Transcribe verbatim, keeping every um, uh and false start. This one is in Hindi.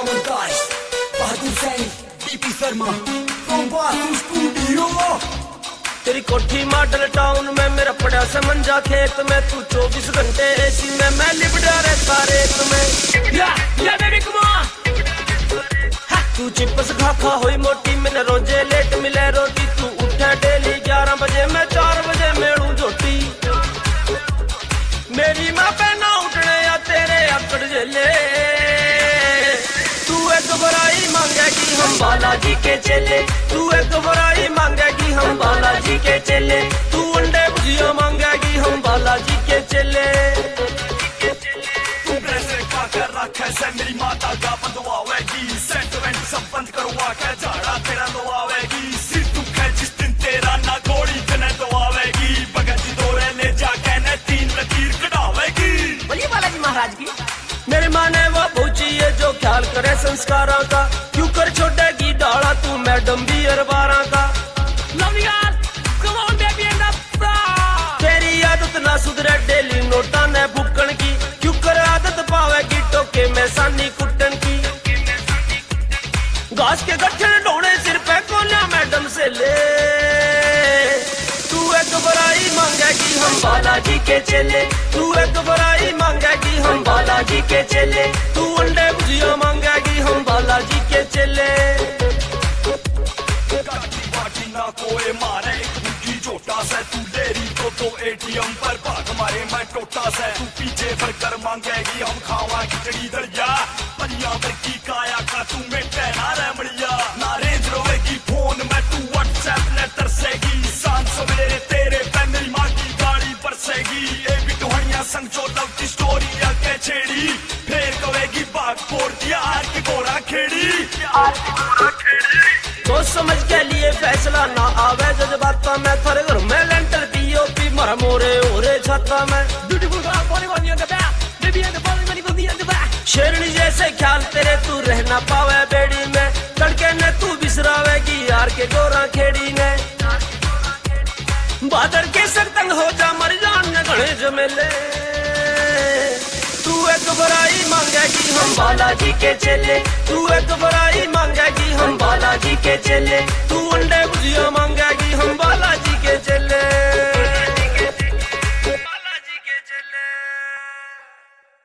montage, Bahadur Saini, D P Sharma, from Basu Studio. तेरी कोठी मॉडल टाउन में मेरा पड़ा से मंजा खेत में, तू चौबीस घंटे एसी में, मैं लिबड़ा रहता रेत में। या या बेबी कम ऑन, तू चिप्स खा खा हुई मोटी, मैंने रोजे लेट मिले रोटी, तू उठे डेली ग्यारह बजे, मैं चार बजे मेड़ू झोटी। मेरी माँ पे ना उठने या तेरे अकड़ जले, तू एक बराई मांगेगी हम बालाजी के चेले, तू एक बराई मांगेगी हम बालाजी के चेले, तू अंडे भुजिया मांगेगी हम बालाजी के चेले। तू ब्रेसलेट पा कर रखे से मेरी माता का बंधवावेगी, सेंट वेंट सब बंद करवा के झाड़ा तेरा लवावेगी, सिर दुखे जिस दिन तेरा ना घोड़ी कने दवावेगी, भगत जी दौरे ले जाके ने तीन लकीर कढ़ावेगी। बोलिए बालाजी महाराज की। मेरी माँ ने वो पूछी है जो ख्याल करे संस्कारों का, क्यों कर छोड़ेगी डाला तू मैडम भी अरबारा का। Come on, baby, and up, तेरी आदत ना सुधरे डेली नोटा ने भुक्कन की, क्यों कर आदत पावेगी टोके में सानी कुटन की। घास के गट्ठे ढोने सिर पे कोना मैडम से ले, तू एक बराई मांगेगी हम बालाजी के चेले, तू एक बराई मांगेगी हम बालाजी के चेले, तू अंडे भुजिया मांगेगी हम बालाजी के चेले। बाटी ना कोई मारे की छोटा से, तू देरी तो तो एटीएम पर भाग मारे मैं टोटा से, तू पीछे भर कर मांगेगी हम खावा खिचड़ी दलिया, परिया भर की काया का तू मेटे ना रमड़िया, ना रेंज रोवेगी फोन में तू व्हाट्सएप ने तरसेगी, शाम सवेरे तेरे पे मेरी माँ की गाड़ी बरसेगी, ए बिटुहनिया संग जो लव की स्टोरी आके छेड़ी, फिर कहेगी बाग फोड़ दिया आर की घोड़ा खेड़ी, आर की घोड़ा खेड़ी। सोच समझ के लिए फैसला ना आवे जज्बाता में, थारे घर में लेंटर पीओपी मरा मोरे ओरे छाता में। Beautiful girl body body on the back, baby and the body body body on the back. शेरनी जैसे ख्याल तेरे तू रह ना पावे बेड़ी में, तड़के ने तू बिसरावेगी यार के गोरा खेड़ी ने। बादर के संग हो जा मर जान न घड़े जमेले, तू एक बराई मांगेगी हम बालाजी के चेले, तू एक बराई मांगेगी हम बालाजी के चेले,